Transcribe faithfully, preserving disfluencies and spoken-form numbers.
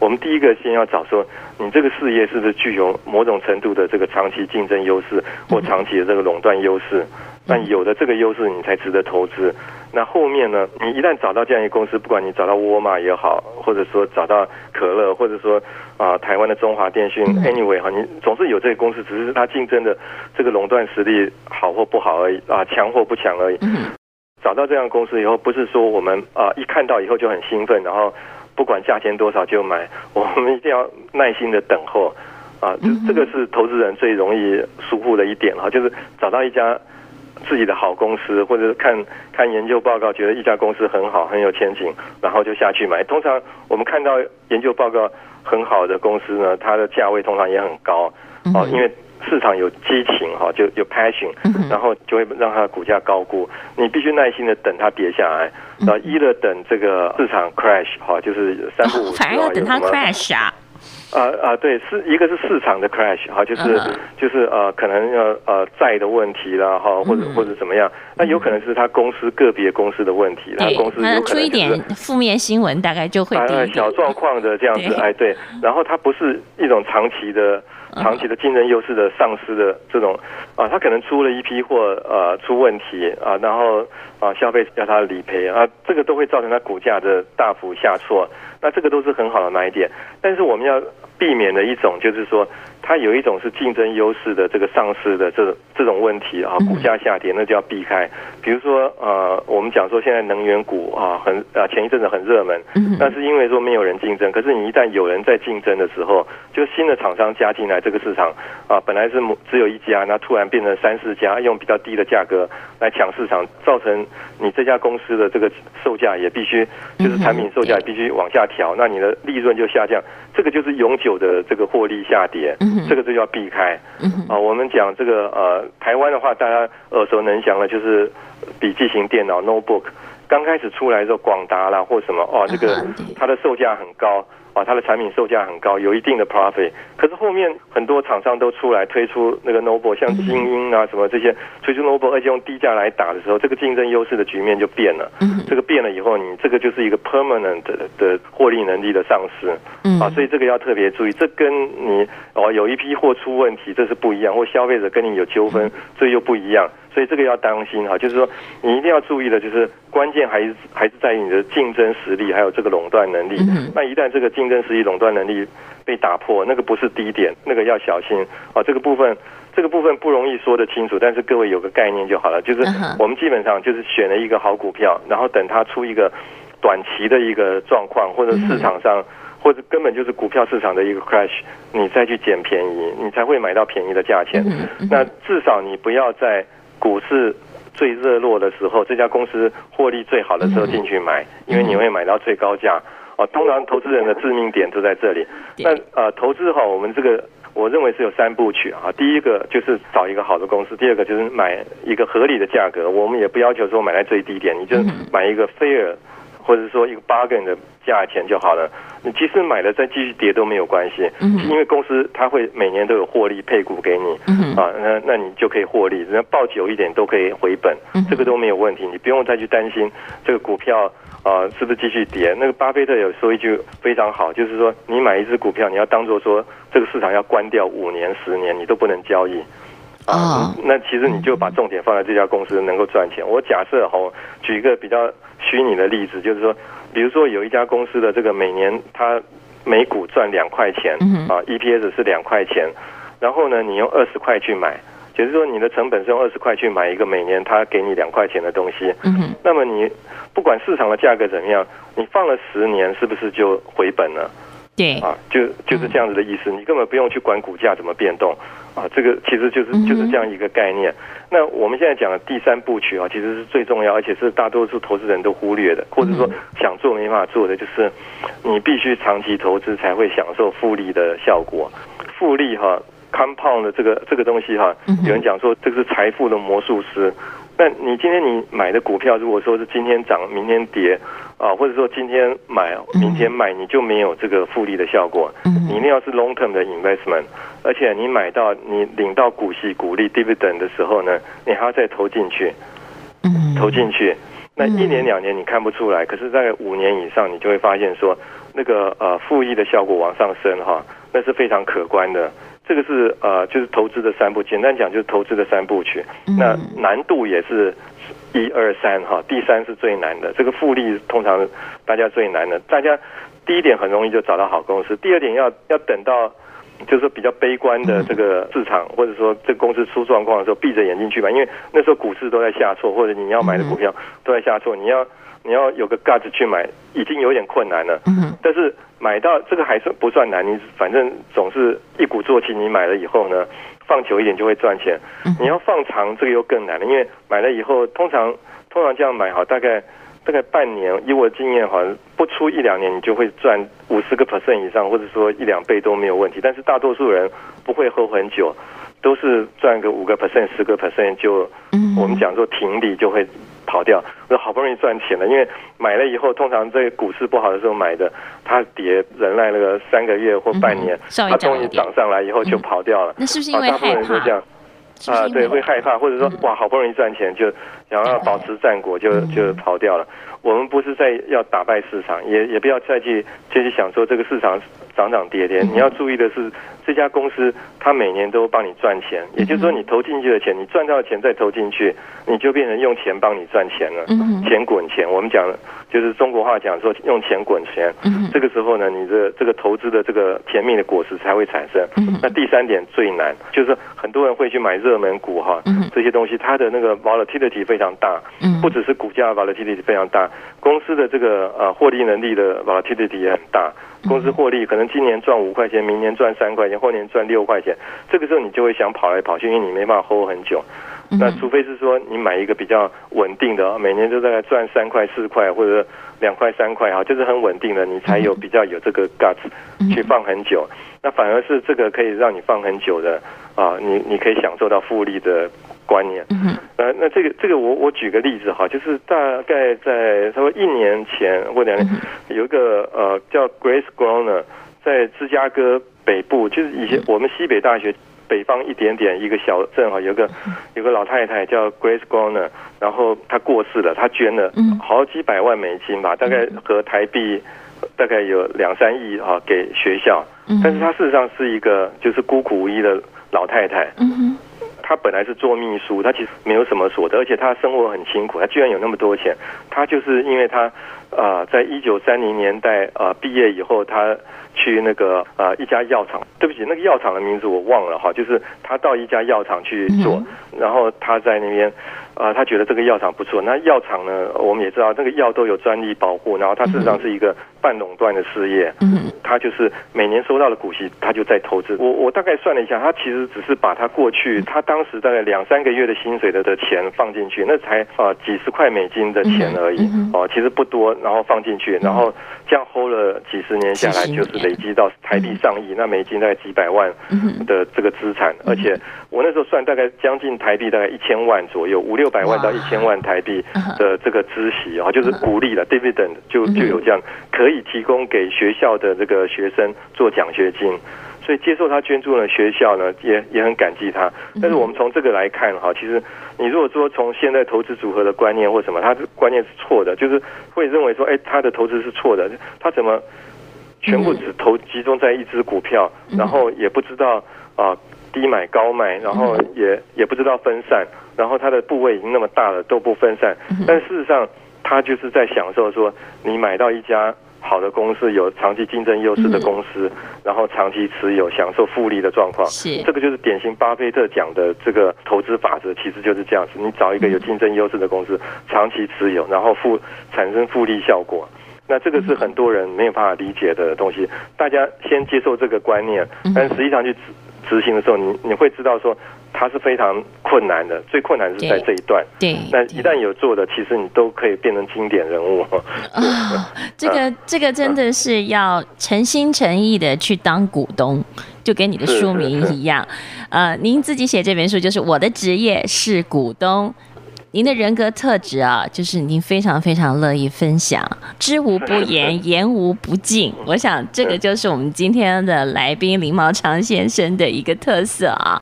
我们第一个先要找说，你这个事业是不是具有某种程度的这个长期竞争优势或长期的这个垄断优势？那有的这个优势，你才值得投资。那后面呢，你一旦找到这样一个公司，不管你找到沃尔玛也好，或者说找到可乐，或者说啊、呃、台湾的中华电讯 ，anyway 哈，你总是有这个公司，只是它竞争的这个垄断实力好或不好而已啊，强或不强而已。找到这样的公司以后，不是说我们啊、呃、一看到以后就很兴奋，然后不管价钱多少就买，我们一定要耐心的等候啊，这这个是投资人最容易疏忽的一点哈，就是找到一家自己的好公司，或者看看研究报告，觉得一家公司很好，很有前景，然后就下去买。通常我们看到研究报告很好的公司呢，它的价位通常也很高，哦，因为市场有激情哈，就有 passion， 然后就会让它的股价高估。你必须耐心的等它跌下来，然后一了等这个市场 crash 哈，就是三不五时， 反而要等它 crash 啊。 啊啊，对，是一个是市场的 crash 哈，就是、uh-huh. 就是呃，可能要呃债的问题啦哈，或者、uh-huh. 或者怎么样，那有可能是他公司个别公司的问题，他公司有可能、就是、 出一点负面新闻，大概就会低一点、 呃、小状况的这样子，哎对，然后它不是一种长期的。长期的竞争优势的丧失的这种啊，他可能出了一批货呃出问题啊，然后啊消费者要他理赔啊，这个都会造成他股价的大幅下挫。那这个都是很好的买点，但是我们要避免的一种就是说，它有一种是竞争优势的这个丧失的这这种问题啊，股价下跌那就要避开。比如说呃，我们讲说现在能源股啊很啊前一阵子很热门，那是因为说没有人竞争，可是你一旦有人在竞争的时候，就新的厂商加进来。这个市场啊，本来是只有一家，那突然变成三四家，用比较低的价格来抢市场，造成你这家公司的这个售价也必须，就是产品售价也必须往下调，那你的利润就下降，这个就是永久的这个获利下跌，这个就要避开。啊，我们讲这个呃，台湾的话，大家耳熟能详的就是笔记型电脑 notebook， 刚开始出来的时候，广达啦或什么哦，这个它的售价很高。啊，它的产品售价很高，有一定的 profit。可是后面很多厂商都出来推出那个 notebook， 像精英啊什么这些推出 notebook， 而且用低价来打的时候，这个竞争优势的局面就变了。这个变了以后，你这个就是一个 permanent 的, 的获利能力的丧失。啊，所以这个要特别注意。这跟你哦有一批货出问题，这是不一样，或消费者跟你有纠纷，这又不一样。所以这个要当心哈，就是说你一定要注意的，就是关键还是还是在于你的竞争实力，还有这个垄断能力。嗯、那一旦这个竞争实力、垄断能力被打破，那个不是低点，那个要小心啊。这个部分，这个部分不容易说得清楚，但是各位有个概念就好了。就是我们基本上就是选了一个好股票，然后等它出一个短期的一个状况，或者市场上。或者根本就是股票市场的一个 crash， 你再去捡便宜，你才会买到便宜的价钱。那至少你不要在股市最热络的时候，这家公司获利最好的时候进去买，因为你会买到最高价。哦，通常投资人的致命点都在这里。那呃，投资哈，我们这个我认为是有三部曲啊。第一个就是找一个好的公司，第二个就是买一个合理的价格。我们也不要求说买在最低点，你就买一个 fair。或者说一个 bargain 的价钱就好了，你即使买了再继续跌都没有关系，因为公司它会每年都有获利配股给你，啊，那那你就可以获利，人家抱久一点都可以回本，这个都没有问题，你不用再去担心这个股票啊是不是继续跌。那个巴菲特有说一句非常好，就是说你买一只股票，你要当作说这个市场要关掉五年、十年，你都不能交易。啊，那其实你就把重点放在这家公司能够赚钱。我假设哈，举一个比较虚拟的例子，就是说，比如说有一家公司的这个每年它每股赚两块钱，啊 ，E P S 是两块钱，然后呢，你用二十块去买，就是说你的成本是用二十块去买一个每年它给你两块钱的东西，那么你不管市场的价格怎么样，你放了十年，是不是就回本了？ 对啊， 就就是这样子的意思，你根本不用去管股价怎么变动啊，这个其实就是就是这样一个概念。那我们现在讲的第三部曲啊，其实是最重要，而且是大多数投资人都忽略的，或者说想做没办法做的，就是你必须长期投资才会享受复利的效果。复利哈 ，compound 的这个这个东西哈，有人讲说这个是财富的魔术师。那你今天你买的股票，如果说是今天涨明天跌啊，或者说今天买明天卖，你就没有这个复利的效果。你一定要是 long term 的 investment， 而且你买到你领到股息股利 dividend 的时候呢，你还要再投进去，投进去。那一年两年你看不出来，可是大概五年以上，你就会发现说， 那个呃复利的效果往上升哈，那是非常可观的。这个是呃就是投资的三部，简单讲就是投资的三部曲。那难度也是一二三哈，第三是最难的。这个复利通常大家最难的，大家第一点很容易就找到好公司，第二点要要等到就是比较悲观的这个市场，或者说这个公司出状况的时候，闭着眼睛去买，因为那时候股市都在下挫，或者你要买的股票都在下挫，你要你要有个 guts 去买，已经有点困难了。但是买到这个还是不算难，你反正总是一鼓作气，你买了以后呢，放久一点就会赚钱。你要放长，这个又更难了，因为买了以后，通常通常这样买好，大概大概半年，以我的经验好像不出一两年，你就会赚五十个 percent 以上，或者说一两倍都没有问题。但是大多数人不会 hold 很久，都是赚个五个 percent、十个 percent 就，我们讲说停利就会跑掉。那好不容易赚钱了，因为买了以后，通常在股市不好的时候买的，它跌忍耐那个三个月或半年，它终于涨上来以后就跑掉了。 那是不是因为害怕？ 啊，对，会害怕，或者说哇，好不容易赚钱，就想要保持战果，就就跑掉了。我们不是在要打败市场，也也不要再去再去想说这个市场涨涨跌跌。你要注意的是，这家公司它每年都帮你赚钱，也就是说你投进去的钱，你赚到的钱再投进去，你就变成用钱帮你赚钱了，钱滚钱。我们讲就是中国话讲说用钱滚钱。这个时候呢，你的这个投资的这个甜蜜的果实才会产生。那第三点最难，就是很多人会去买热门股哈，这些东西它的那个 volatility 非常大，不只是股价 volatility 非常大。公司的这个呃获利能力的 volatility 也很大，公司获利可能今年赚五块钱，明年赚三块钱，后年赚六块钱，这个时候你就会想跑来跑去，因为你没办法 hold 很久。那除非是说你买一个比较稳定的，每年都大概赚三块四块或者两块三块哈，就是很稳定的，你才有比较有这个 guts 去放很久。那反而是这个可以让你放很久的啊，你你可以享受到复利的观念。呃，那这个这个我我举个例子哈，就是大概在差不多一年前或两年，有一个呃叫 Grace Groner 在芝加哥北部，就是以前我们西北大学北方一点点一个小镇哈，有个有个老太太叫 Grace Groner， 然后她过世了，她捐了好几百万美金吧，大概和台币大概有两三亿啊给学校，但是她事实上是一个就是孤苦无依的老太太。她本来是做秘书，她其实没有什么所得，而且她生活很辛苦，她居然有那么多钱。她就是因为她啊、呃，在一九三零年代啊、呃、毕业以后，她去那个呃一家药厂，对不起，那个药厂的名字我忘了哈，就是她到一家药厂去做，然后她在那边啊，她觉得这个药厂不错。那药厂呢，我们也知道那个药都有专利保护，然后它事实上是一个半垄断的事业。嗯，她就是每年收到的股息，她就在投资。我我大概算了一下，她其实只是把她过去她当时大概两三个月的薪水的的钱放进去，那才啊几十块美金的钱而已哦，其实不多，然后放进去，然后这样 hold 了几十年下来，就是累积到台币上亿，那美金大概几百万的这个资产，而且我那时候算大概将近台币大概一千万左右，五六百万到一千万台币的这个孳息啊，就是股利了 dividend 就就有这样可以提供给学校的这个学生做奖学金。所以接受他捐助的学校呢，也也很感激他。但是我们从这个来看哈，其实你如果说从现在投资组合的观念或什么，他的观念是错的，就是会认为说，哎，他的投资是错的，他怎么全部只投集中在一只股票，然后也不知道啊、呃、低买高卖，然后也也不知道分散，然后他的部位已经那么大了都不分散，但事实上他就是在享受说，你买到一家好的公司，有长期竞争优势的公司，嗯、然后长期持有，享受复利的状况，是这个就是典型巴菲特讲的这个投资法则，其实就是这样子。你找一个有竞争优势的公司，长期持有，然后复产生复利效果。那这个是很多人没有办法理解的东西。大家先接受这个观念，但实际上去执执行的时候，你你会知道说，它是非常困难的，最困难是在这一段。对，那一旦有做的，其实你都可以变成经典人物。 哦，这个这个真的是要诚心诚意的去当股东，就跟你的书名一样。呃，您自己写这本书就是我的职业是股东。您的人格特质啊，就是您非常非常乐意分享，知无不言，言无不尽。我想这个就是我们今天的来宾林茂昌先生的一个特色啊。